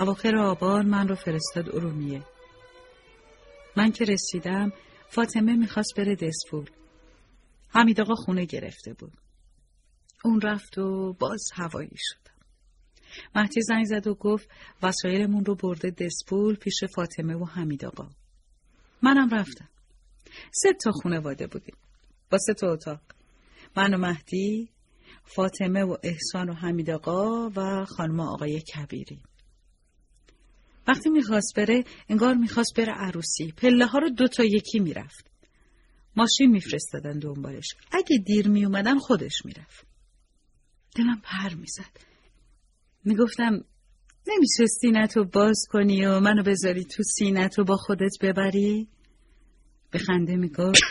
اواخر آبان من رو فرستاد ارومیه. من که رسیدم فاطمه میخواست بره دسپول. حمید آقا خونه گرفته بود. اون رفت و باز هوایی شدم. مهدی زنگ زد و گفت وسایلمون رو برده دسپول پیش فاطمه و حمید آقا. منم رفتم. 3 خانواده بودیم با 3 اتاق. من و مهدی، فاطمه و احسان و حمید آقا و خانم آقای کبیری. وقتی میخواست بره انگار میخواست بره عروسی. پله ها رو 2 تا یکی میرفت. ماشین میفرستادن دنبالش. اگه دیر میومدن خودش میرفت. دلم پر میزد. میگفتم نمیشه سینه‌تو باز کنی و منو بذاری تو سینه‌تو با خودت ببری؟ به خنده میگفت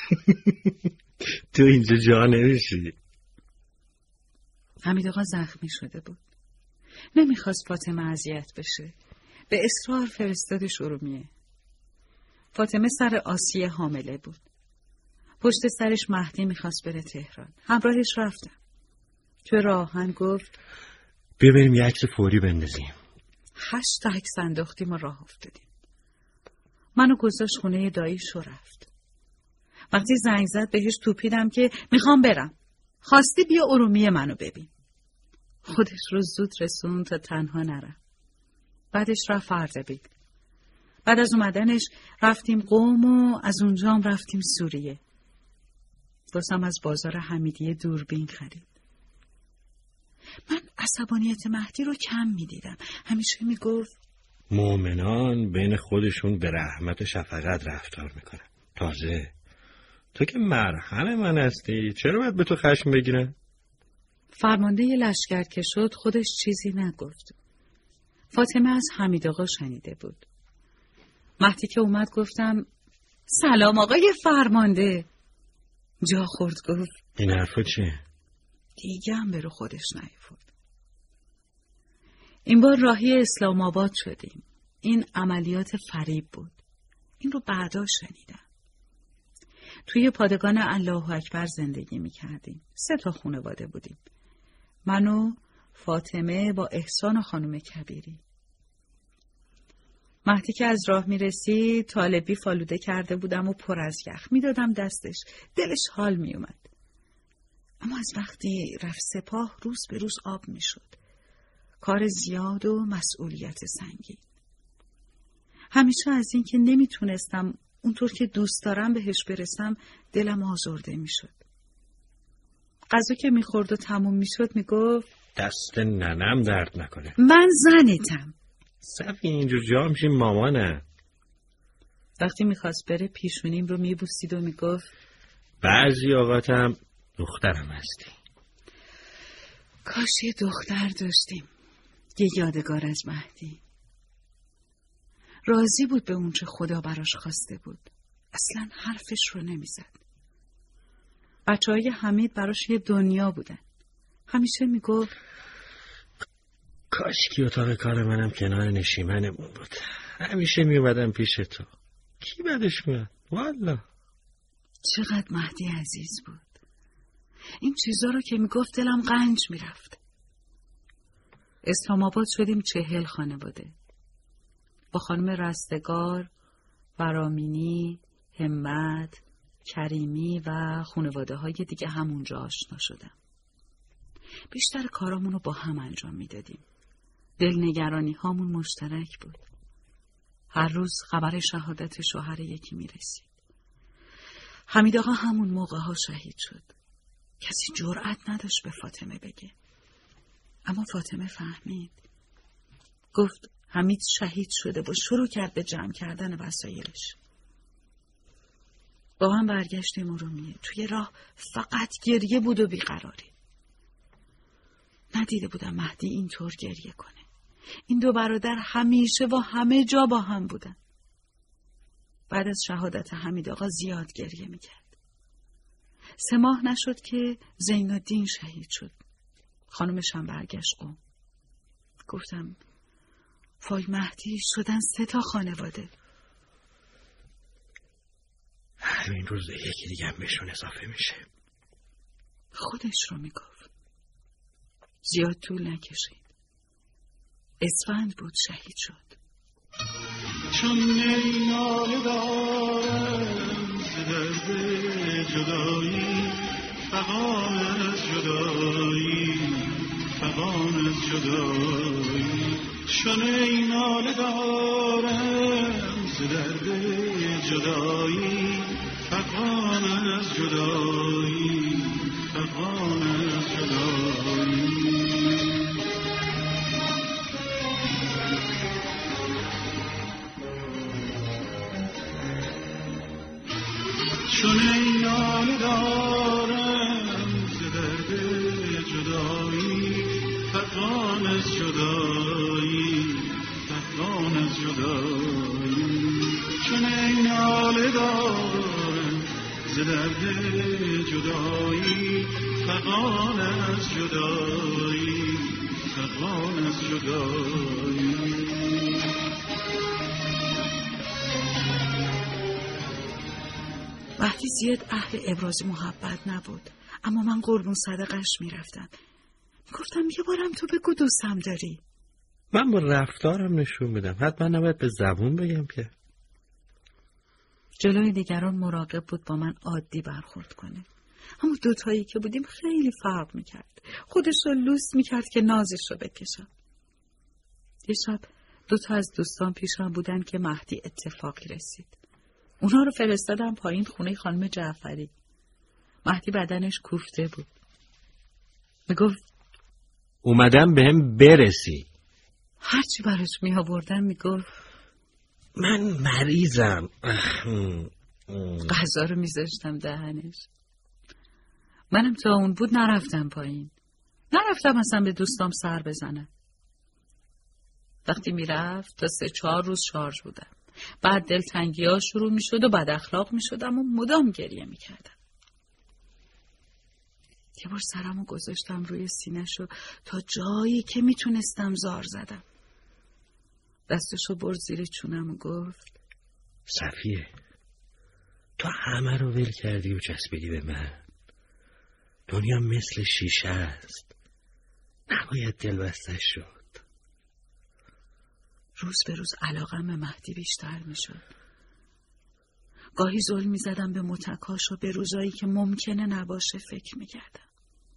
تو اینجا جا نمیشی. حمید آقا زخمی شده بود. نمیخواست فاطمه اذیت بشه. به اصرار فرستادش ارومیه. فاطمه سر آسیه حامله بود. پشت سرش مهدی میخواست بره تهران. همراهش رفتم. تو راهن گفت بیا بریم یه عکس فوری بندازیم. 8 تا عکس انداختیم و راه افتادیم. منو گذاشت خونه داییش و رفت. وقتی زنگ زد بهش توپیدم که میخوام برم. خواستی بیا ارومیه منو ببین. خودش رو زود رسون تا تنها نرم. بعدش رفت اردبیل. بعد از اومدنش رفتیم قم و از اونجا هم رفتیم سوریه. واسم از بازار حمیدیه دوربین خرید. من عصبانیت مهدی رو کم میدیدم. همیشه میگفت مؤمنان بین خودشون به رحمت و شفقت رفتار میکنن. تازه تو که مرهم من هستی چرا باید به تو خشم بگیرن؟ فرمانده ی لشکر که شد خودش چیزی نگفت. فاطمه از حمید آقا شنیده بود. مهدی که اومد گفتم سلام آقای فرمانده. جا خورد گفت این حرفا چیه؟ دیگه هم به رو خودش نیفورد. این بار راهی اسلام آباد شدیم. این عملیات فریب بود. این رو بعدا شنیدم. توی پادگان الله اکبر زندگی میکردیم. 3 خانواده بودیم. من و فاطمه با احسان و خانم کبیری. مهدی که از راه میرسید طالبی فالوده کرده بودم و پر از یخ میدادم دستش. دلش حال میومد. اما از وقتی رفت سپاه روز به روز آب میشد. کار زیاد و مسئولیت سنگین. همیشه از این که نمیتونستم اونطور که دوست دارم بهش برسم دلم آزرده میشد. غذا که میخورد و تموم میشد میگفت دست ننم درد نکنه. من زنتم. صفی اینجور جا میشیم مامانه. وقتی میخواست بره پیشونیم رو میبوسید و میگفت بعضی اوقاتم دخترم هستی. کاش یه دختر داشتیم. یه یادگار از مهدی. راضی بود به اون چه خدا براش خواسته بود. اصلا حرفش رو نمیزد. بچه‌های حمید براش یه دنیا بودن. همیشه میگفت کاش کی اتاق کار منم کنار نشیمنمون بود. همیشه میومدم پیش تو. کی بدش میاد؟ والا چقدر مهدی عزیز بود. این چیزا رو که میگفت دلم قنج میرفت. اسلام آباد شدیم 40 خانواده. با خانم رستگار، ورامینی، همت، کریمی و خانواده های دیگه همونجا آشنا شدم. بیشتر کارامونو با هم انجام میدادیم. دلنگرانی هامون مشترک بود. هر روز خبر شهادت شوهر یکی میرسید. حمید آقا همون موقع ها شهید شد. کسی جرأت نداشت به فاطمه بگه. اما فاطمه فهمید. گفت حمید شهید شده و شروع کرد به جمع کردن وسایلش. با هم برگشتیم ارومیه. توی راه فقط گریه بود و بیقراری. ندیده بودم مهدی اینطور گریه کنه. این 2 برادر همیشه و همه جا با هم بودن. بعد از شهادت حمید آقا زیاد گریه میکرد. 3 ماه نشد که زینالدین شهید شد. خانومش هم برگشت قم. گفتم فای مهدی شدن 3 خانواده. همین روز یکی دیگه هم بهشون اضافه میشه. خودش رو میگفت. زیاد طول نکشید. اسفند بود شهید شد. چون ناله دارم ز درد جدایی، فغان از جدایی، فغان از جدایی. چون ناله دارم ز درد جدایی، فغان از جدایی، فغان از جدایی. چون ناله دارم ز درد جدایی، فغان از جدایی، فغان از جدایی. چون ناله دارم ز درد جدایی، فغان از جدایی، فغان از جدایی. مهدی زیاد اهل ابراز محبت نبود، اما من قربون صدقش میرفتم. گفتم یه بارم تو بگو دوستم داری. من با رفتارم نشون میدم، حتما نباید به زبون بگم که. جلوی دیگران مراقب بود با من عادی برخورد کنه، اما دوتایی که بودیم خیلی فرق میکرد. خودش رو لوس میکرد که نازش رو بکشم. یه شب دوتا از دوستان پیشم بودن که مهدی اتفاقی رسید. اونا رو فرستادم پایین خونه خانم جعفری. مهدی بدنش کوفته بود. میگفت اومدم بهم برسی. هرچی براش می آوردم میگفت من مریضم. غذا رو میذاشتم دهنش. منم تا اون بود نرفتم پایین. نرفتم اصلا به دوستام سر بزنم. وقتی میرفت تا 3-4 روز شارژ بودم. بعد دلتنگی ها شروع می شد و بد اخلاق می شدم و مدام گریه می کردم. یه بار سرمو گذاشتم روی سینه‌شو و تا جایی که می تونستم زار زدم. دستشو برد زیر چونم و گفت صفیه، تو همه رو ول کردی و چسبیدی به من. دنیا مثل شیشه است، نباید دل بستش شد. روز به روز علاقم به مهدی بیشتر می شد. گاهی ظلم می زدم به متکاش و به روزایی که ممکنه نباشه فکر می کردم.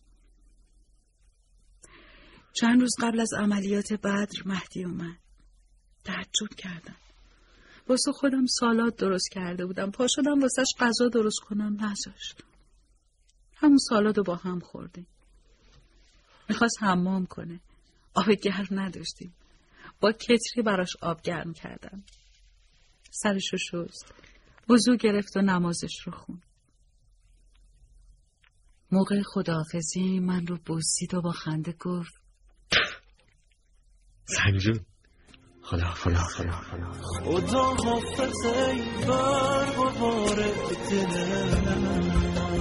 چند روز قبل از عملیات بدر مهدی اومد. تعجب کردم. واسه خودم سالاد درست کرده بودم. پا شدم واسهش غذا درست کنم، نذاشت. همون سالاد رو با هم خوردیم. میخواست حمام کنه. آب گرم نداشتیم. با کتری براش آب گرم کردم. سرشو شست. وضو گرفت و نمازش رو خوند. موقع خداحافظی من رو بوسید و با خنده گفت سنجون خدا حافظ ای بر بار دلم،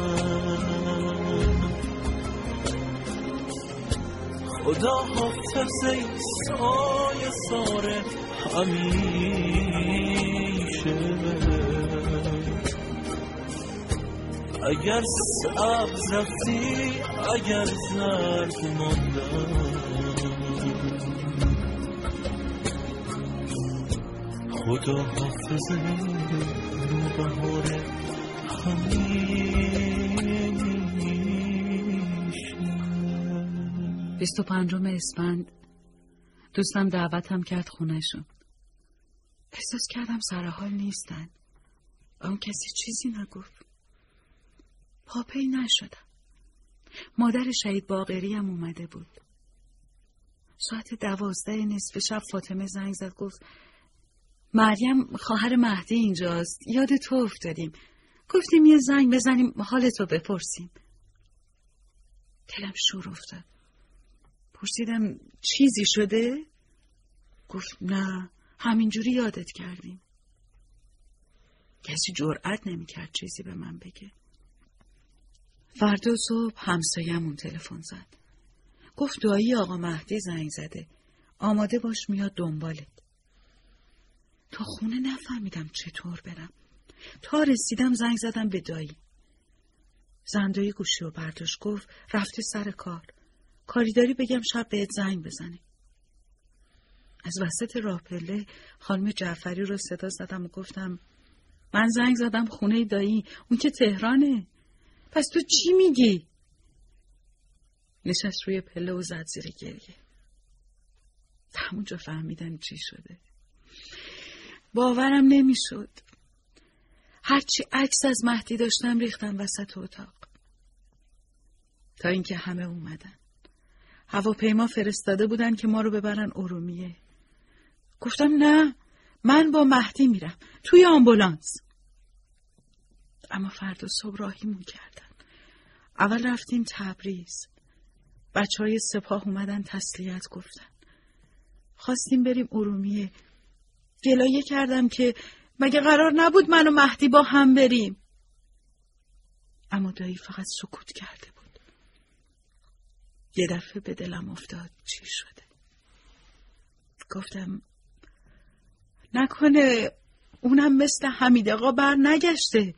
خدا حافظ ای سایه سار همیشه. اگر سبز رفتی، اگر زرد ماندم، خدا حافظ بهار همیشه. 25 اسفند دوستم دعوتم کرد خونه‌شون. احساس کردم سر حال نیستن. اون کسی چیزی نگفت. پاپی نشدم. مادر شهید باقری هم اومده بود. ساعت 12 نصف شب فاطمه زنگ زد، گفت مریم خواهر مهدی اینجاست، یاد تو افتادیم، گفتیم یه زنگ بزنیم حالتو بپرسیم. دلم شور افتاد. پرسیدم چیزی شده؟ گفت نه، همینجوری یادت کردیم. کسی جرئت نمی‌کرد چیزی به من بگه. فردا صبح همسایه‌مون تلفن زد. گفت دایی آقا مهدی زنگ زده، آماده باش میاد دنبالت. تا خونه نفهمیدم چطور برم. تا رسیدم زنگ زدم به دایی. زندایی گوشی رو برداشت، گفت رفته سر کار. کاری داری بگم شب بهت زنگ بزنه. از وسط راه پله خانم جعفری رو صدا زدم و گفتم من زنگ زدم خونه دایی، اون که تهرانه. پس تو چی میگی؟ نشست روی پله و زد زیر گریه. همونجا فهمیدم چی شده. باورم نمیشد. هرچی عکس از مهدی داشتم ریختم وسط اتاق. تا اینکه همه اومدن. هواپیما فرستاده بودن که ما رو ببرن ارومیه. گفتم نه، من با مهدی میرم توی آمبولانس. اما فردا صبح راهیمون کردن. اول رفتیم تبریز. بچه‌های سپاه اومدن تسلیت گفتن. خواستیم بریم ارومیه. گلایه کردم که مگه قرار نبود من و مهدی با هم بریم؟ اما دایی فقط سکوت کرده بود. یه دفعه به دلم افتاد چی شده. گفتم نکنه اونم مثل حمید آقا بر نگشته.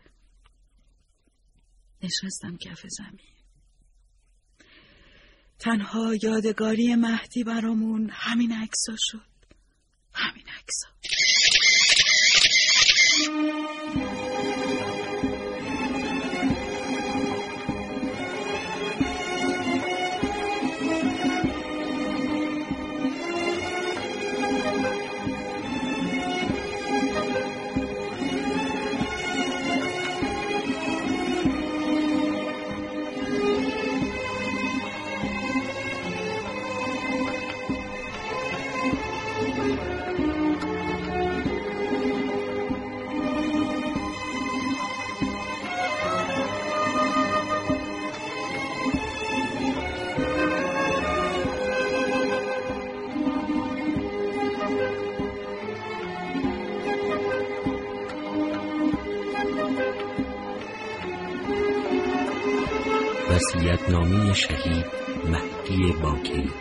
نشستم کف زمین. تنها یادگاری مهدی برامون همین عکسا شد. همین عکسا. وصیت‌نامه شهید مهدی باکی.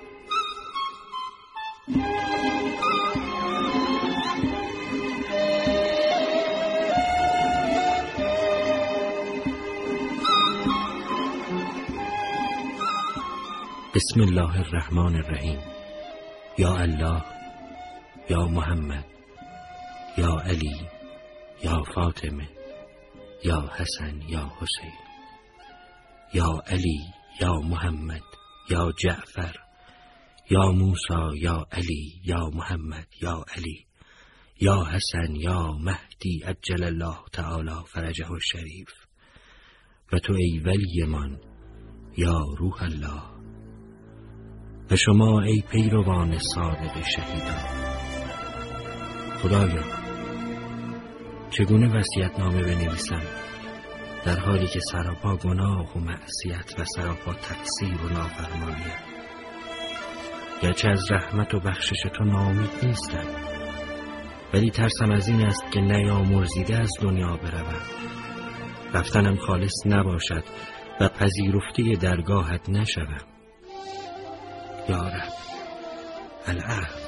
بسم الله الرحمن الرحیم. یا الله، یا محمد، یا علی، یا فاطمه، یا حسن، یا حسین، یا علی، یا محمد، یا جعفر، یا موسی، یا علی، یا محمد، یا علی، یا حسن، یا مهدی عجل الله تعالی فرجه الشریف. و تو ای ولی من، یا روح الله. و شما ای پیروان صادق شهیدان. خدایا چگونه وصیت‌نامه بنویسم در حالی که سراپا گناه و معصیت و سراپا تقصیر و نافرمانی‌ام؟ گرچه از رحمت و بخشش تو ناامید نیستم، ولی ترسم از این است که نیامرزیده از دنیا بروم، رفتنم خالص نباشد و پذیرفته درگاهت نشوم. یا رب العفو.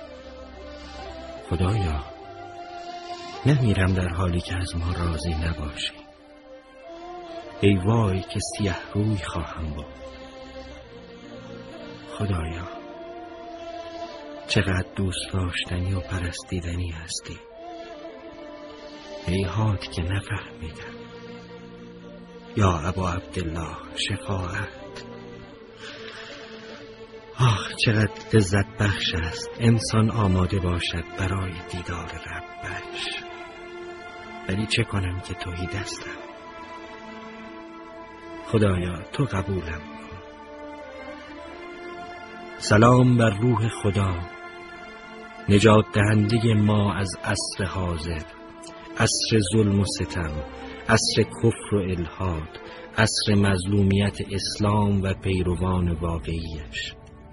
خدایا نمیرم در حالی که از ما راضی نباشی. ای وای که سیه روی خواهم بود. خدایا چقدر دوست داشتنی و پرستیدنی هستی. ای هات که نفهمیدم. یا ابا عبدالله شفاعت. آه چقدر لذت بخش است انسان آماده باشد برای دیدار ربش، ولی چه کنم که تویی دستم. خدایا تو قبولم کن. سلام بر روح خدا، نجات دهنده ما از عصر حاضر، عصر ظلم و ستم، عصر کفر و الحاد، عصر مظلومیت اسلام و پیروان واقعیش.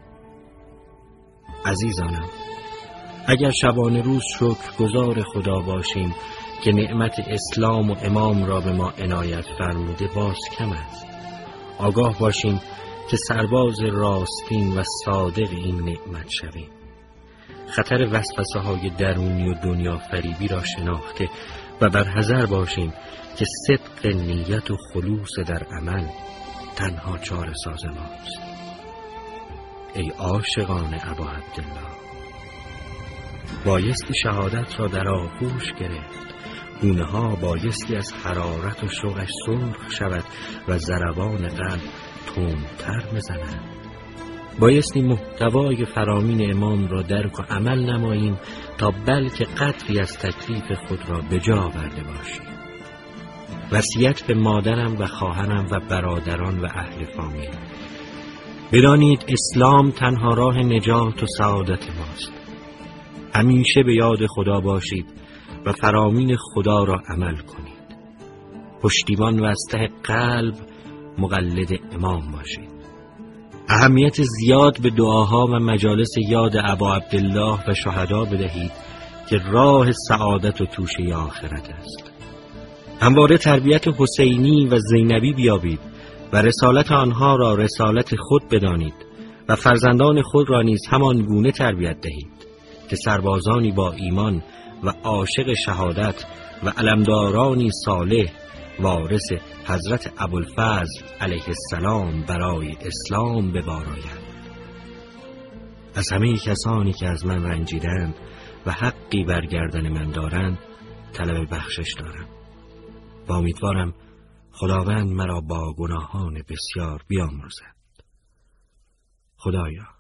عزیزانم، اگر شبانه روز شکرگزار خدا باشیم که نعمت اسلام و امام را به ما عنایت فرموده، باز کم است. آگاه باشیم که سرباز راستین و صادق این نعمت شویم. خطر وسوسه های درونی و دنیا فریبی را شناخته و بر حذر باشیم که صدق نیت و خلوص در عمل تنها چاره ساز ماست. ای عاشقان ابا عبدالله، بایستی شهادت را در آغوش گرفت. گونه ها بایستی از حرارت و شوقش سرخ شود و ضربان قلب تندتر بزند. بایستی محتوای فرامین امام را درک و عمل نماییم تا بلکه قدری از تکلیف خود را به جا آورده باشیم. وصیت به مادرم و خواهرم و برادران و اهل فامیل: بدانید اسلام تنها راه نجات و سعادت ماست. همیشه به یاد خدا باشید و فرامین خدا را عمل کنید. پشتیبان و از ته قلب مقلد امام باشید. اهمیت زیاد به دعاها و مجالس یاد ابا عبدالله و شهدا بدهید که راه سعادت و توشه آخرت است. همواره تربیت حسینی و زینبی بیابید و رسالت آنها را رسالت خود بدانید و فرزندان خود را نیز همان گونه تربیت دهید که سربازانی با ایمان و عاشق شهادت و علمدارانی صالح وارث حضرت ابوالفضل علیه السلام برای اسلام بباراید. از همه کسانی که از من رنجیدند و حقی بر گردن من دارند طلب بخشش دارم و امیدوارم خداوند مرا با گناهان بسیار بیامرزد. خدایا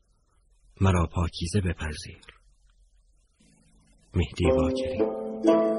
مرا پاکیزه بپذیر. مهدی باکری.